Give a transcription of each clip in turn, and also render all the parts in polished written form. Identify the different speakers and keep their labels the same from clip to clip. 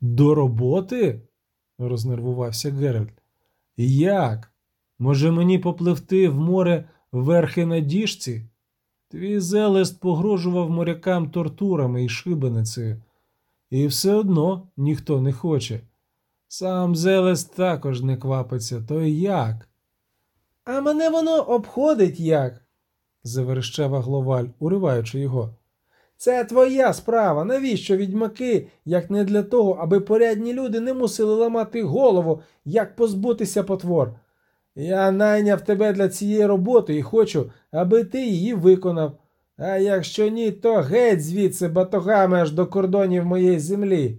Speaker 1: До роботи? Рознервувався Геральт. Як? Може мені попливти в море верхи на діжці? Твій Зелест погрожував морякам тортурами і шибеницею. І все одно ніхто не хоче. Сам Зелест також не квапиться, то як? А мене воно обходить як? Заверещав Агловаль, уриваючи його. Це твоя справа. Навіщо відьмаки, як не для того, аби порядні люди не мусили ламати голову, як позбутися потвор? Я найняв тебе для цієї роботи і хочу, аби ти її виконав. А якщо ні, то геть звідси батогами аж до кордонів моєї землі.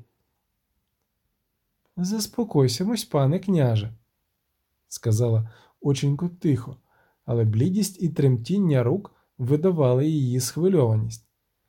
Speaker 1: Заспокойся, мось пане княже, сказала оченько тихо, але блідість і тремтіння рук видавали її схвильованість.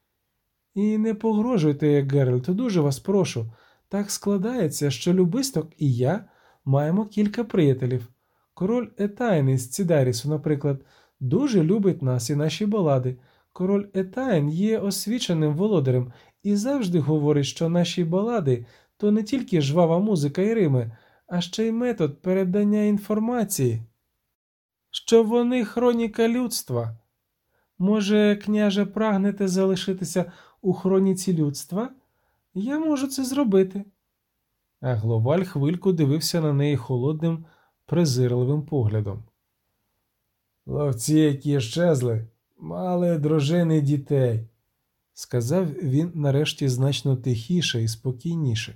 Speaker 1: І не погрожуйте, Геральт, дуже вас прошу. Так складається, що Любисток і я маємо кілька приятелів. Король Етайн із Цідарісу, наприклад, дуже любить нас і наші балади. Король Етайн є освіченим володарем і завжди говорить, що наші балади – то не тільки жвава музика і рими, а ще й метод передання інформації. Що вони хроніка людства. Може, княже, прагнете залишитися у хроніці людства? Я можу це зробити. Агловаль хвильку дивився на неї холодним, презирливим поглядом. Ловці, які щезли, мали дружин і дітей, сказав він нарешті значно тихіше і спокійніше.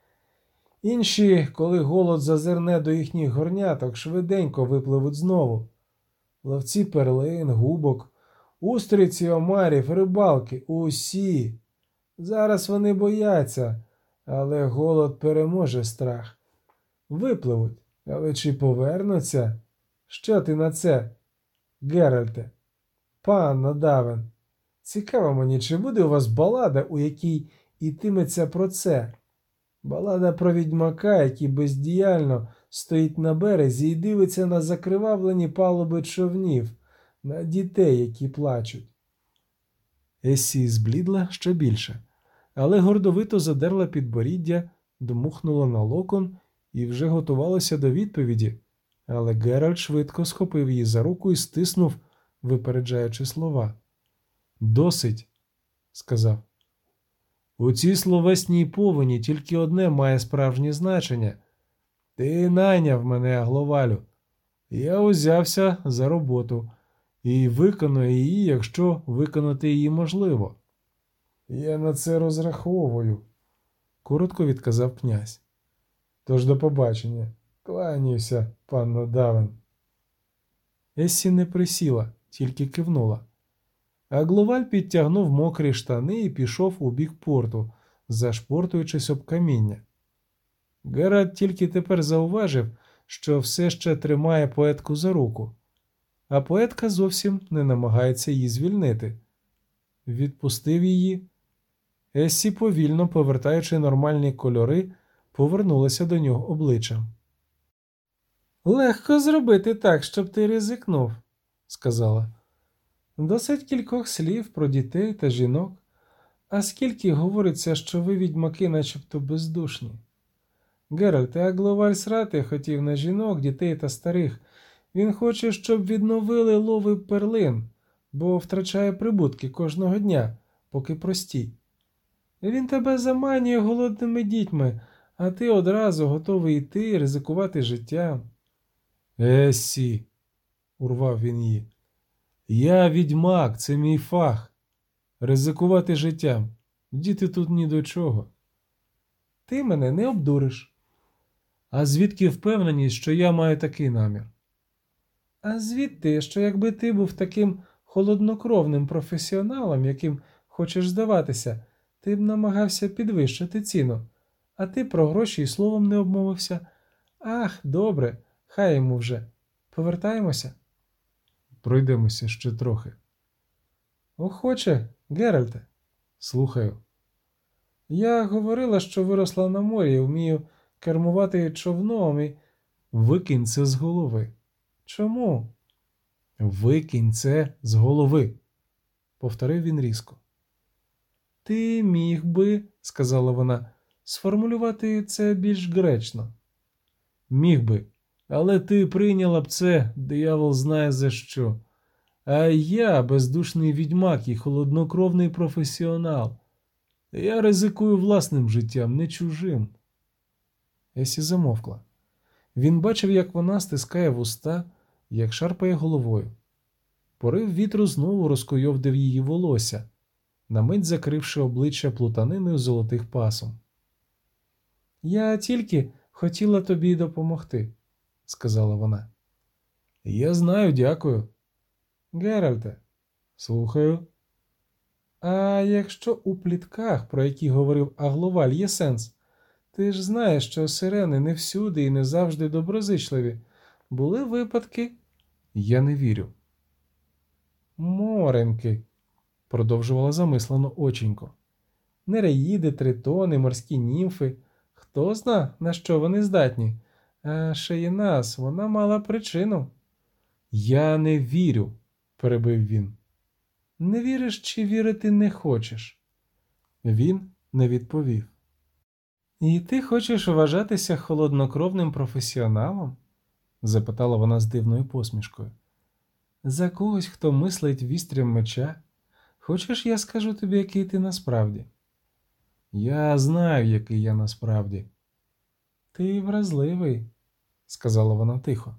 Speaker 1: Інші, коли голод зазирне до їхніх горняток, швиденько випливуть знову. Ловці перлин, губок, устриці, омарів, рибалки – усі. Зараз вони бояться, але голод переможе страх. Випливуть, але чи повернуться? Що ти на це, Геральте? Панно Давен, цікаво мені, чи буде у вас балада, у якій йтиметься про це? Балада про відьмака, який бездіяльно стоїть на березі і дивиться на закривавлені палуби човнів, на дітей, які плачуть. Ессі зблідла ще більше, але гордовито задерла підборіддя, дмухнула на локон і вже готувалася до відповіді, але Геральт швидко схопив її за руку і стиснув, випереджаючи слова. «Досить», – сказав. «У цій словесній повені тільки одне має справжнє значення. Ти найняв мене, Агловалю. Я узявся за роботу і виконую її, якщо виконати її можливо». «Я на це розраховую», – коротко відказав князь. «Тож до побачення. Кланяюся, панно Давен». Ессі не присіла, тільки кивнула. Агловаль підтягнув мокрі штани і пішов у бік порту, зашпортуючись об каміння. Геральт тільки тепер зауважив, що все ще тримає поетку за руку, а поетка зовсім не намагається її звільнити. Відпустив її. Ессі, повільно повертаючи нормальні кольори, повернулася до нього обличчям. «Легко зробити так, щоб ти ризикнув», – сказала. «Досить кількох слів про дітей та жінок. А скільки говориться, що ви, відьмаки, начебто бездушні. Геральт, Агловаль срати хотів на жінок, дітей та старих. Він хоче, щоб відновили лови перлин, бо втрачає прибутки кожного дня, поки простій. Він тебе заманює голодними дітьми, а ти одразу готовий йти, ризикувати життям». «Ессі», – урвав він її, – «я відьмак, це мій фах. Ризикувати життям. Діти тут ні до чого». «Ти мене не обдуриш». «А звідки впевненість, що я маю такий намір?» «А звідти, що якби ти був таким холоднокровним професіоналом, яким хочеш здаватися, ти б намагався підвищити ціну, а ти про гроші й словом не обмовився. Ах, добре, хай йому вже. Повертаємося?» «Пройдемося ще трохи». «Охоче, Геральте?» «Слухаю». «Я говорила, що виросла на морі, вмію кермувати човном і...» «Викинь це з голови». «Чому?» «Викинь це з голови», – повторив він різко. «Ти міг би, – сказала вона, – сформулювати це більш гречно. Міг би, але ти прийняла б це, диявол знає за що. А я бездушний відьмак і холоднокровний професіонал. Я ризикую власним життям, не чужим. Есі замовкла. Він бачив, як вона стискає вуста, як шарпає головою. Порив вітру знову розкуйовдив її волосся, на мить закривши обличчя плутаниною золотих пасом. «Я тільки хотіла тобі допомогти», – сказала вона. «Я знаю, дякую». «Геральте». «Слухаю». «А якщо у плітках, про які говорив Агловаль, є сенс? Ти ж знаєш, що сирени не всюди і не завжди доброзичливі. Були випадки?» «Я не вірю». «Моренки», – продовжувала замислено оченько. «Нереїди, тритони, морські німфи. Хто зна, на що вони здатні? А Шеєнас, вона мала причину». «Я не вірю», – перебив він. «Не віриш чи вірити не хочеш?» Він не відповів. «І ти хочеш вважатися холоднокровним професіоналом?» – запитала вона з дивною посмішкою. «За когось, хто мислить вістрям меча? Хочеш, я скажу тобі, який ти насправді?» «Я знаю, який я насправді». «Ти вразливий», – сказала вона тихо.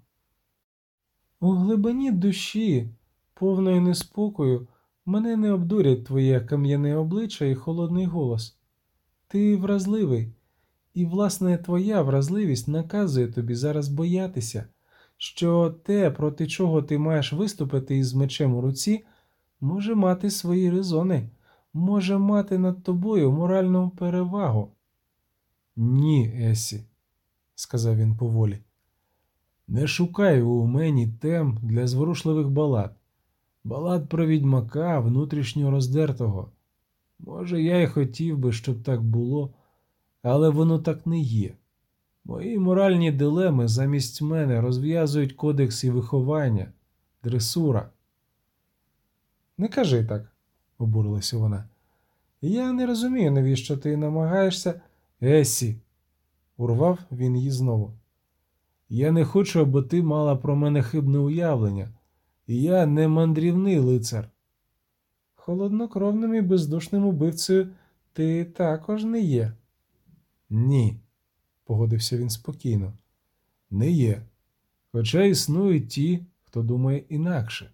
Speaker 1: «У глибині душі, повної неспокою, мене не обдурять твоє кам'яне обличчя і холодний голос. Ти вразливий, і, власне, твоя вразливість наказує тобі зараз боятися, що те, проти чого ти маєш виступити із мечем у руці, може мати свої резони, може мати над тобою моральну перевагу». «Ні, Есі», – сказав він поволі. «Не шукай у мені тем для зворушливих балад. Балад про відьмака, внутрішньо роздертого. Може, я й хотів би, щоб так було, але воно так не є. Мої моральні дилеми замість мене розв'язують кодекс і виховання, дресура». «Не кажи так», – обурилася вона. «Я не розумію, навіщо ти намагаєшся...» «Есі», – урвав він її знову. «Я не хочу, аби ти мала про мене хибне уявлення. І я не мандрівний лицар». «Холоднокровним і бездушним убивцею ти також не є». «Ні», – погодився він спокійно, – «не є. Хоча існують ті, хто думає інакше.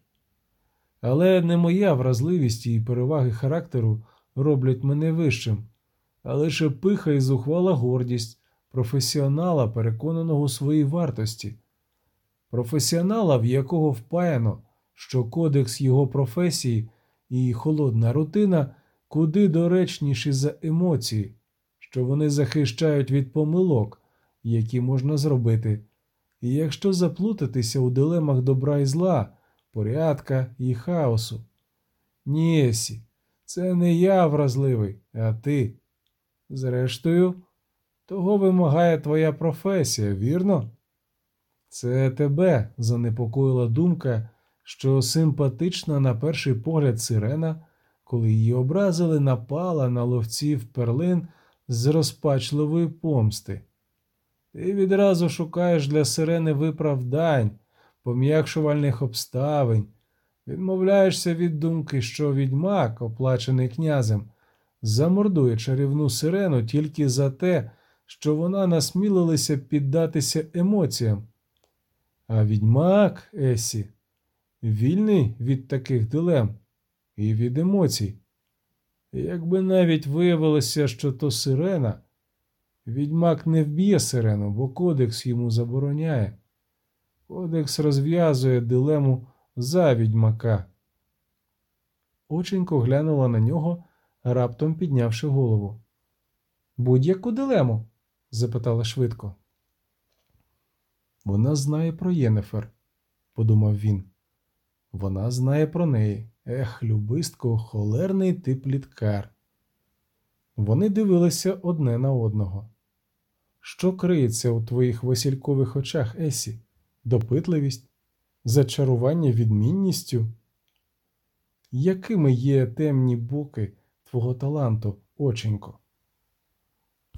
Speaker 1: Але не моя вразливість і переваги характеру роблять мене вищим, а лише пиха і зухвала гордість професіонала, переконаного у своїй вартості. Професіонала, в якого впаяно, що кодекс його професії і холодна рутина куди доречніші за емоції, що вони захищають від помилок, які можна зробити. І якщо заплутатися у дилемах добра і зла, порядка і хаосу. Ні, Есі, це не я вразливий, а ти. Зрештою, того вимагає твоя професія, вірно? Це тебе занепокоїла думка, що симпатична на перший погляд сирена, коли її образили, напала на ловців перлин з розпачливої помсти. Ти відразу шукаєш для сирени виправдань, пом'якшувальних обставин, відмовляєшся від думки, що відьмак, оплачений князем, замордує чарівну сирену тільки за те, що вона насмілилася піддатися емоціям. А відьмак, Есі, вільний від таких дилем і від емоцій. Якби навіть виявилося, що то сирена, відьмак не вб'є сирену, бо кодекс йому забороняє. Кодекс розв'язує дилему за відьмака. Оченько глянула на нього, раптом піднявши голову. «Будь-яку дилему?» – запитала швидко. «Вона знає про Єнефер», – подумав він. «Вона знає про неї. Ех, любистко, холерний ти пліткар». Вони дивилися одне на одного. «Що криється у твоїх василькових очах, Есі? Допитливість? Зачарування відмінністю? Якими є темні боки твого таланту, оченько?»